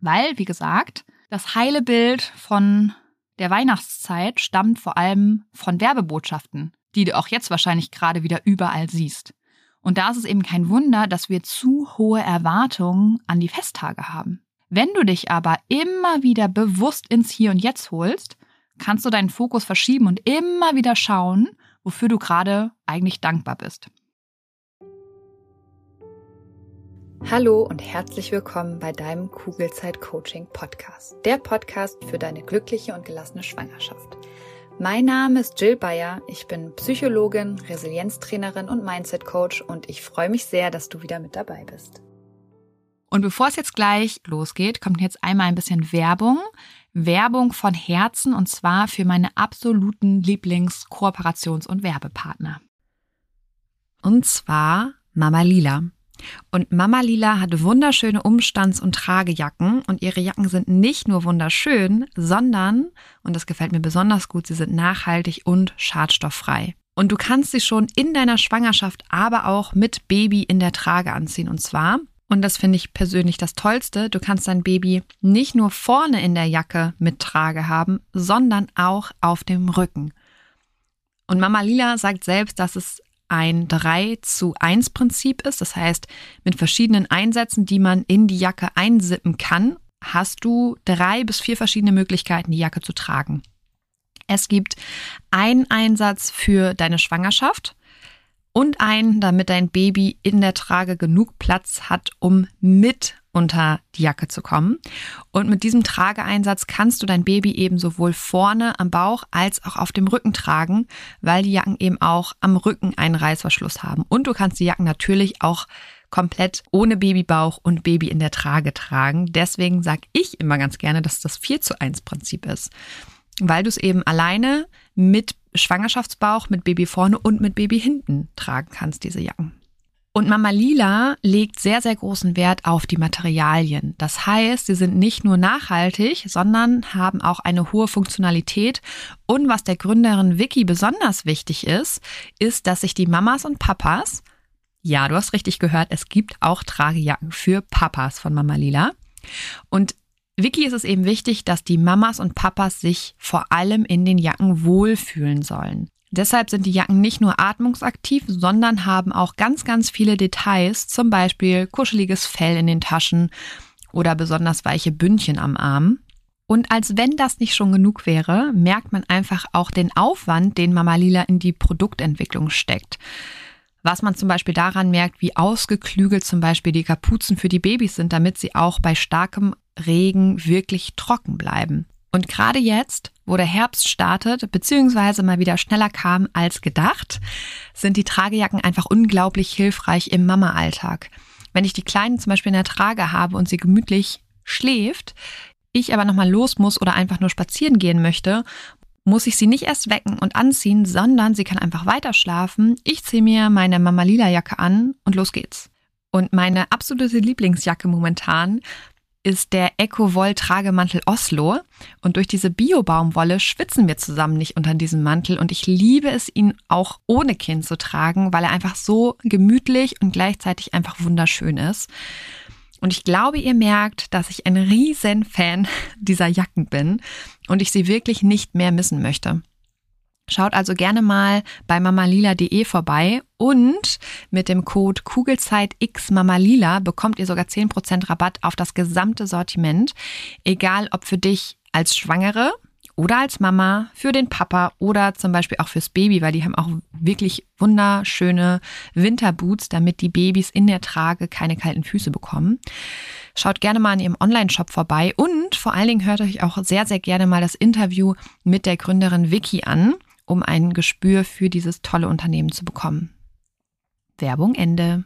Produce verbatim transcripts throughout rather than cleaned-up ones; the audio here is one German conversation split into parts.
Weil, wie gesagt, das heile Bild von der Weihnachtszeit stammt vor allem von Werbebotschaften, die du auch jetzt wahrscheinlich gerade wieder überall siehst. Und da ist es eben kein Wunder, dass wir zu hohe Erwartungen an die Festtage haben. Wenn du dich aber immer wieder bewusst ins Hier und Jetzt holst, kannst du deinen Fokus verschieben und immer wieder schauen, wofür du gerade eigentlich dankbar bist. Hallo und herzlich willkommen bei deinem Kugelzeit-Coaching-Podcast. Der Podcast für deine glückliche und gelassene Schwangerschaft. Mein Name ist Jill Bayer, ich bin Psychologin, Resilienztrainerin und Mindset-Coach und ich freue mich sehr, dass du wieder mit dabei bist. Und bevor es jetzt gleich losgeht, kommt jetzt einmal ein bisschen Werbung. Werbung von Herzen und zwar für meine absoluten Lieblings-Kooperations- und Werbepartner. Und zwar Mama Lila. Und Mama Lila hat wunderschöne Umstands- und Tragejacken und ihre Jacken sind nicht nur wunderschön, sondern, und das gefällt mir besonders gut, sie sind nachhaltig und schadstofffrei. Und du kannst sie schon in deiner Schwangerschaft, aber auch mit Baby in der Trage anziehen. Und zwar, und das finde ich persönlich das Tollste, du kannst dein Baby nicht nur vorne in der Jacke mit Trage haben, sondern auch auf dem Rücken. Und Mama Lila sagt selbst, dass es ein drei zu eins Prinzip ist. Das heißt, mit verschiedenen Einsätzen, die man in die Jacke einsippen kann, hast du drei bis vier verschiedene Möglichkeiten, die Jacke zu tragen. Es gibt einen Einsatz für deine Schwangerschaft und einen, damit dein Baby in der Trage genug Platz hat, um mit unter die Jacke zu kommen. Und mit diesem Trageeinsatz kannst du dein Baby eben sowohl vorne am Bauch als auch auf dem Rücken tragen, weil die Jacken eben auch am Rücken einen Reißverschluss haben. Und du kannst die Jacken natürlich auch komplett ohne Babybauch und Baby in der Trage tragen. Deswegen sage ich immer ganz gerne, dass das vier zu eins Prinzip ist, weil du es eben alleine mit Schwangerschaftsbauch, mit Baby vorne und mit Baby hinten tragen kannst, diese Jacken. Und Mama Lila legt sehr, sehr großen Wert auf die Materialien. Das heißt, sie sind nicht nur nachhaltig, sondern haben auch eine hohe Funktionalität. Und was der Gründerin Vicky besonders wichtig ist, ist, dass sich die Mamas und Papas, ja, du hast richtig gehört, es gibt auch Tragejacken für Papas von Mama Lila. Und Vicky ist es eben wichtig, dass die Mamas und Papas sich vor allem in den Jacken wohlfühlen sollen. Deshalb sind die Jacken nicht nur atmungsaktiv, sondern haben auch ganz, ganz viele Details, zum Beispiel kuscheliges Fell in den Taschen oder besonders weiche Bündchen am Arm. Und als wenn das nicht schon genug wäre, merkt man einfach auch den Aufwand, den Mama Lila in die Produktentwicklung steckt. Was man zum Beispiel daran merkt, wie ausgeklügelt zum Beispiel die Kapuzen für die Babys sind, damit sie auch bei starkem Regen wirklich trocken bleiben. Und gerade jetzt, wo der Herbst startet, beziehungsweise mal wieder schneller kam als gedacht, sind die Tragejacken einfach unglaublich hilfreich im Mama-Alltag. Wenn ich die Kleinen zum Beispiel in der Trage habe und sie gemütlich schläft, ich aber nochmal los muss oder einfach nur spazieren gehen möchte, muss ich sie nicht erst wecken und anziehen, sondern sie kann einfach weiter schlafen. Ich ziehe mir meine Mama-Lila-Jacke an und los geht's. Und meine absolute Lieblingsjacke momentan ist der Eco-Woll-Tragemantel Oslo. Und durch diese Bio-Baumwolle schwitzen wir zusammen nicht unter diesem Mantel. Und ich liebe es, ihn auch ohne Kind zu tragen, weil er einfach so gemütlich und gleichzeitig einfach wunderschön ist. Und ich glaube, ihr merkt, dass ich ein riesen Fan dieser Jacken bin und ich sie wirklich nicht mehr missen möchte. Schaut also gerne mal bei mamalila punkt de vorbei und mit dem Code KugelzeitXMamaLila bekommt ihr sogar zehn Prozent Rabatt auf das gesamte Sortiment. Egal ob für dich als Schwangere oder als Mama, für den Papa oder zum Beispiel auch fürs Baby, weil die haben auch wirklich wunderschöne Winterboots, damit die Babys in der Trage keine kalten Füße bekommen. Schaut gerne mal in ihrem Online-Shop vorbei und vor allen Dingen hört euch auch sehr, sehr gerne mal das Interview mit der Gründerin Vicky an, um ein Gespür für dieses tolle Unternehmen zu bekommen. Werbung Ende.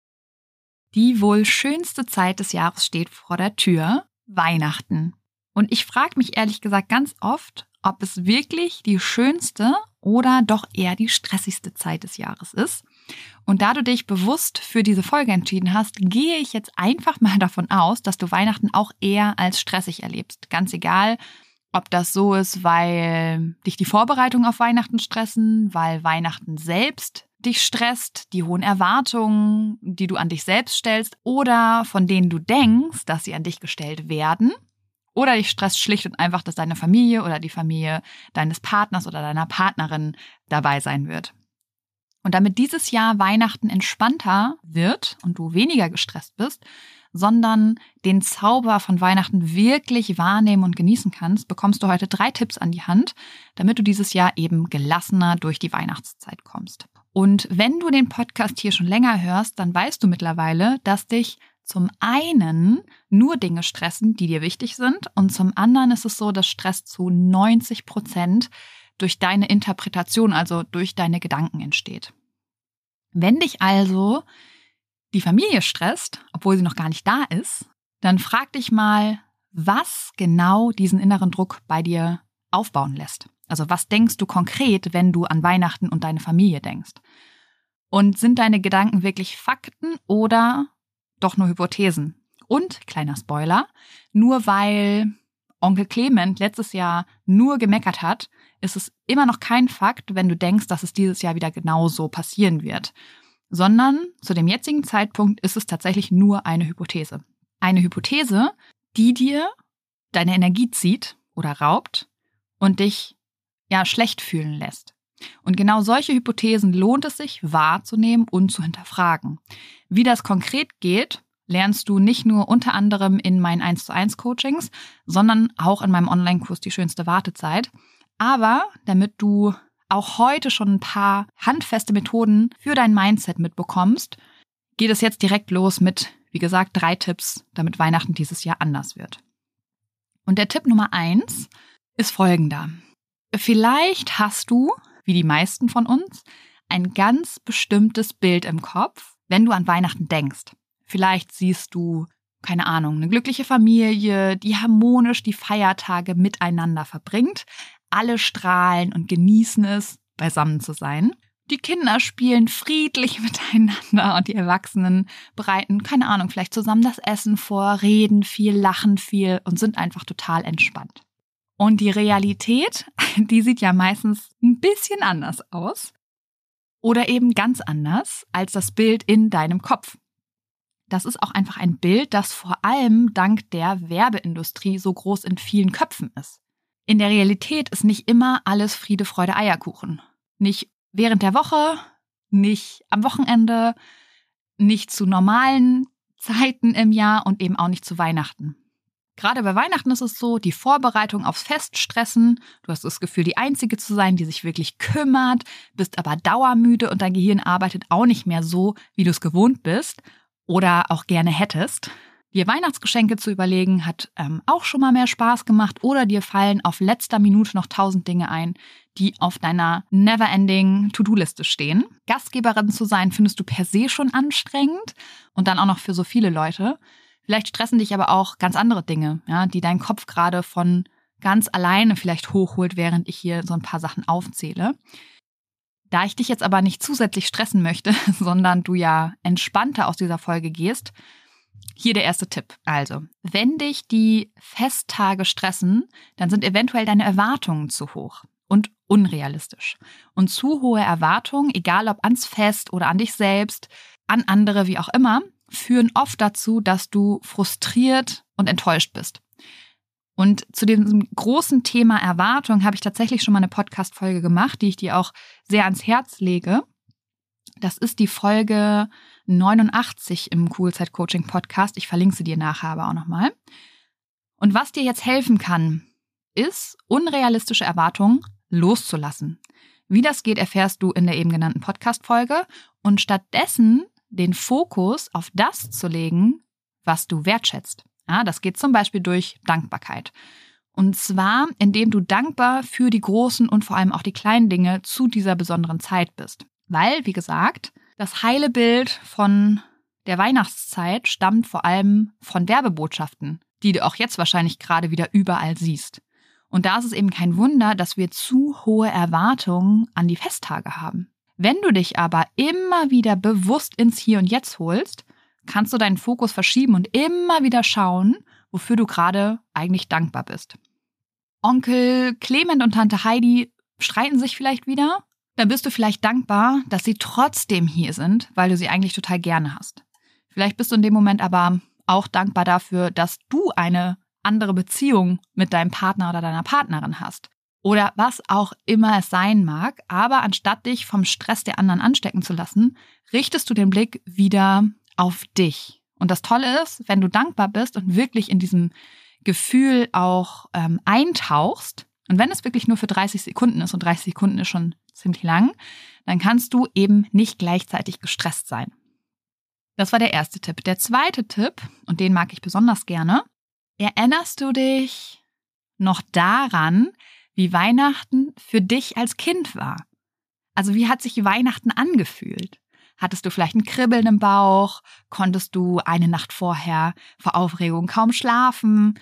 Die wohl schönste Zeit des Jahres steht vor der Tür, Weihnachten. Und ich frage mich ehrlich gesagt ganz oft, ob es wirklich die schönste oder doch eher die stressigste Zeit des Jahres ist. Und da du dich bewusst für diese Folge entschieden hast, gehe ich jetzt einfach mal davon aus, dass du Weihnachten auch eher als stressig erlebst. Ganz egal, ob das so ist, weil dich die Vorbereitungen auf Weihnachten stressen, weil Weihnachten selbst dich stresst, die hohen Erwartungen, die du an dich selbst stellst oder von denen du denkst, dass sie an dich gestellt werden. Oder dich stresst schlicht und einfach, dass deine Familie oder die Familie deines Partners oder deiner Partnerin dabei sein wird. Und damit dieses Jahr Weihnachten entspannter wird und du weniger gestresst bist, sondern den Zauber von Weihnachten wirklich wahrnehmen und genießen kannst, bekommst du heute drei Tipps an die Hand, damit du dieses Jahr eben gelassener durch die Weihnachtszeit kommst. Und wenn du den Podcast hier schon länger hörst, dann weißt du mittlerweile, dass dich zum einen nur Dinge stressen, die dir wichtig sind, und zum anderen ist es so, dass Stress zu neunzig Prozent durch deine Interpretation, also durch deine Gedanken entsteht. Wenn dich also die Familie stresst, obwohl sie noch gar nicht da ist, dann frag dich mal, was genau diesen inneren Druck bei dir aufbauen lässt. Also was denkst du konkret, wenn du an Weihnachten und deine Familie denkst? Und sind deine Gedanken wirklich Fakten oder doch nur Hypothesen? Und, kleiner Spoiler, nur weil Onkel Clement letztes Jahr nur gemeckert hat, ist es immer noch kein Fakt, wenn du denkst, dass es dieses Jahr wieder genauso passieren wird. Sondern zu dem jetzigen Zeitpunkt ist es tatsächlich nur eine Hypothese. Eine Hypothese, die dir deine Energie zieht oder raubt und dich ja schlecht fühlen lässt. Und genau solche Hypothesen lohnt es sich wahrzunehmen und zu hinterfragen. Wie das konkret geht, lernst du nicht nur unter anderem in meinen eins zu eins Coachings, sondern auch in meinem Online-Kurs Die schönste Wartezeit. Aber damit du auch heute schon ein paar handfeste Methoden für dein Mindset mitbekommst, geht es jetzt direkt los mit, wie gesagt, drei Tipps, damit Weihnachten dieses Jahr anders wird. Und der Tipp Nummer eins ist folgender. Vielleicht hast du, wie die meisten von uns, ein ganz bestimmtes Bild im Kopf, wenn du an Weihnachten denkst. Vielleicht siehst du, keine Ahnung, eine glückliche Familie, die harmonisch die Feiertage miteinander verbringt. Alle strahlen und genießen es, beisammen zu sein. Die Kinder spielen friedlich miteinander und die Erwachsenen bereiten, keine Ahnung, vielleicht zusammen das Essen vor, reden viel, lachen viel und sind einfach total entspannt. Und die Realität, die sieht ja meistens ein bisschen anders aus oder eben ganz anders als das Bild in deinem Kopf. Das ist auch einfach ein Bild, das vor allem dank der Werbeindustrie so groß in vielen Köpfen ist. In der Realität ist nicht immer alles Friede, Freude, Eierkuchen. Nicht während der Woche, nicht am Wochenende, nicht zu normalen Zeiten im Jahr und eben auch nicht zu Weihnachten. Gerade bei Weihnachten ist es so, die Vorbereitung aufs Fest stressen. Du hast das Gefühl, die Einzige zu sein, die sich wirklich kümmert, bist aber dauermüde und dein Gehirn arbeitet auch nicht mehr so, wie du es gewohnt bist oder auch gerne hättest. Dir Weihnachtsgeschenke zu überlegen, hat ähm, auch schon mal mehr Spaß gemacht oder dir fallen auf letzter Minute noch tausend Dinge ein, die auf deiner never-ending To-Do-Liste stehen. Gastgeberin zu sein, findest du per se schon anstrengend und dann auch noch für so viele Leute. Vielleicht stressen dich aber auch ganz andere Dinge, ja, die dein Kopf gerade von ganz alleine vielleicht hochholt, während ich hier so ein paar Sachen aufzähle. Da ich dich jetzt aber nicht zusätzlich stressen möchte, sondern du ja entspannter aus dieser Folge gehst, hier der erste Tipp. Also, wenn dich die Festtage stressen, dann sind eventuell deine Erwartungen zu hoch und unrealistisch. Und zu hohe Erwartungen, egal ob ans Fest oder an dich selbst, an andere, wie auch immer, führen oft dazu, dass du frustriert und enttäuscht bist. Und zu dem großen Thema Erwartung habe ich tatsächlich schon mal eine Podcast-Folge gemacht, die ich dir auch sehr ans Herz lege. Das ist die Folge neunundachtzig im Kugelzeit-Coaching-Podcast. Ich verlinke sie dir nachher aber auch nochmal. Und was dir jetzt helfen kann, ist, unrealistische Erwartungen loszulassen. Wie das geht, erfährst du in der eben genannten Podcast-Folge. Und stattdessen den Fokus auf das zu legen, was du wertschätzt. Ja, das geht zum Beispiel durch Dankbarkeit. Und zwar, indem du dankbar für die großen und vor allem auch die kleinen Dinge zu dieser besonderen Zeit bist. Weil, wie gesagt, das heile Bild von der Weihnachtszeit stammt vor allem von Werbebotschaften, die du auch jetzt wahrscheinlich gerade wieder überall siehst. Und da ist es eben kein Wunder, dass wir zu hohe Erwartungen an die Festtage haben. Wenn du dich aber immer wieder bewusst ins Hier und Jetzt holst, kannst du deinen Fokus verschieben und immer wieder schauen, wofür du gerade eigentlich dankbar bist. Onkel Clement und Tante Heidi streiten sich vielleicht wieder Dann bist du vielleicht dankbar, dass sie trotzdem hier sind, weil du sie eigentlich total gerne hast. Vielleicht bist du in dem Moment aber auch dankbar dafür, dass du eine andere Beziehung mit deinem Partner oder deiner Partnerin hast. Oder was auch immer es sein mag. Aber anstatt dich vom Stress der anderen anstecken zu lassen, richtest du den Blick wieder auf dich. Und das Tolle ist, wenn du dankbar bist und wirklich in diesem Gefühl auch ähm, eintauchst, und wenn es wirklich nur für dreißig Sekunden ist, und dreißig Sekunden ist schon ziemlich lang, dann kannst du eben nicht gleichzeitig gestresst sein. Das war der erste Tipp. Der zweite Tipp, und den mag ich besonders gerne: Erinnerst du dich noch daran, wie Weihnachten für dich als Kind war? Also wie hat sich Weihnachten angefühlt? Hattest du vielleicht ein Kribbeln im Bauch? Konntest du eine Nacht vorher vor Aufregung kaum schlafen?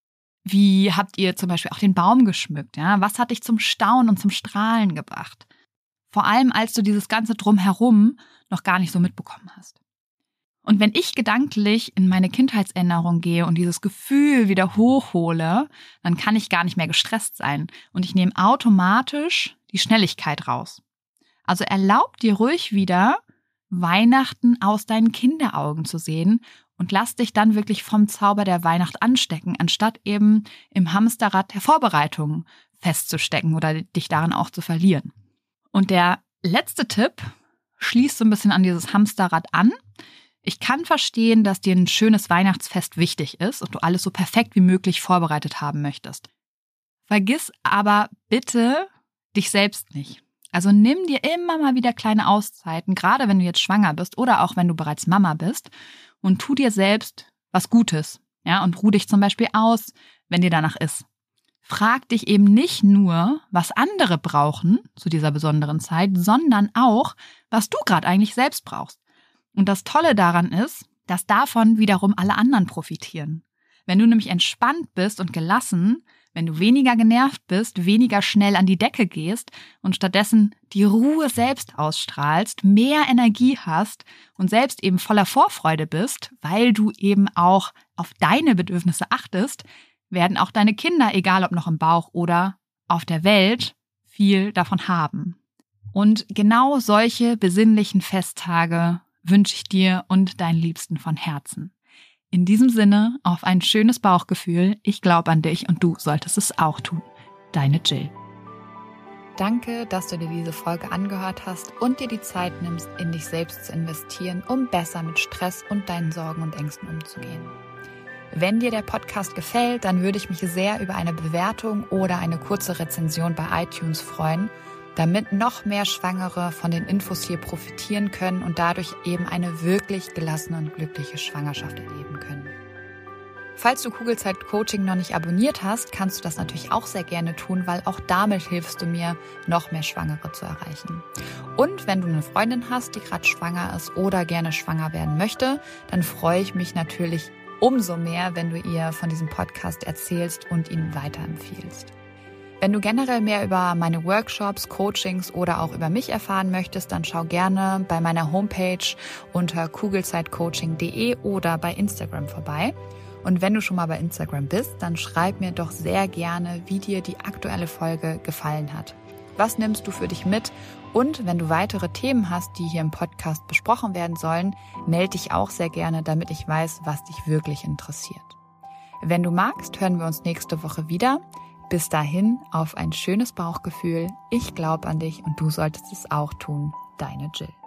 Wie habt ihr zum Beispiel auch den Baum geschmückt? Ja? Was hat dich zum Staunen und zum Strahlen gebracht? Vor allem, als du dieses ganze Drumherum noch gar nicht so mitbekommen hast. Und wenn ich gedanklich in meine Kindheitserinnerung gehe und dieses Gefühl wieder hochhole, dann kann ich gar nicht mehr gestresst sein. Und ich nehme automatisch die Schnelligkeit raus. Also erlaub dir ruhig wieder, Weihnachten aus deinen Kinderaugen zu sehen und lass dich dann wirklich vom Zauber der Weihnacht anstecken, anstatt eben im Hamsterrad der Vorbereitungen festzustecken oder dich darin auch zu verlieren. Und der letzte Tipp schließt so ein bisschen an dieses Hamsterrad an. Ich kann verstehen, dass dir ein schönes Weihnachtsfest wichtig ist und du alles so perfekt wie möglich vorbereitet haben möchtest. Vergiss aber bitte dich selbst nicht. Also nimm dir immer mal wieder kleine Auszeiten, gerade wenn du jetzt schwanger bist oder auch wenn du bereits Mama bist, und tu dir selbst was Gutes. Ja, und ruh dich zum Beispiel aus, wenn dir danach ist. Frag dich eben nicht nur, was andere brauchen zu dieser besonderen Zeit, sondern auch, was du gerade eigentlich selbst brauchst. Und das Tolle daran ist, dass davon wiederum alle anderen profitieren. Wenn du nämlich entspannt bist und gelassen, wenn du weniger genervt bist, weniger schnell an die Decke gehst und stattdessen die Ruhe selbst ausstrahlst, mehr Energie hast und selbst eben voller Vorfreude bist, weil du eben auch auf deine Bedürfnisse achtest, werden auch deine Kinder, egal ob noch im Bauch oder auf der Welt, viel davon haben. Und genau solche besinnlichen Festtage wünsche ich dir und deinen Liebsten von Herzen. In diesem Sinne, auf ein schönes Bauchgefühl. Ich glaube an dich und du solltest es auch tun. Deine Jill. Danke, dass du dir diese Folge angehört hast und dir die Zeit nimmst, in dich selbst zu investieren, um besser mit Stress und deinen Sorgen und Ängsten umzugehen. Wenn dir der Podcast gefällt, dann würde ich mich sehr über eine Bewertung oder eine kurze Rezension bei iTunes freuen, damit noch mehr Schwangere von den Infos hier profitieren können und dadurch eben eine wirklich gelassene und glückliche Schwangerschaft erleben können. Falls du Kugelzeit Coaching noch nicht abonniert hast, kannst du das natürlich auch sehr gerne tun, weil auch damit hilfst du mir, noch mehr Schwangere zu erreichen. Und wenn du eine Freundin hast, die gerade schwanger ist oder gerne schwanger werden möchte, dann freue ich mich natürlich umso mehr, wenn du ihr von diesem Podcast erzählst und ihn weiterempfiehlst. Wenn du generell mehr über meine Workshops, Coachings oder auch über mich erfahren möchtest, dann schau gerne bei meiner Homepage unter kugelzeitcoaching punkt de oder bei Instagram vorbei. Und wenn du schon mal bei Instagram bist, dann schreib mir doch sehr gerne, wie dir die aktuelle Folge gefallen hat. Was nimmst du für dich mit? Und wenn du weitere Themen hast, die hier im Podcast besprochen werden sollen, melde dich auch sehr gerne, damit ich weiß, was dich wirklich interessiert. Wenn du magst, hören wir uns nächste Woche wieder. Bis dahin, auf ein schönes Bauchgefühl. Ich glaube an dich und du solltest es auch tun. Deine Jill.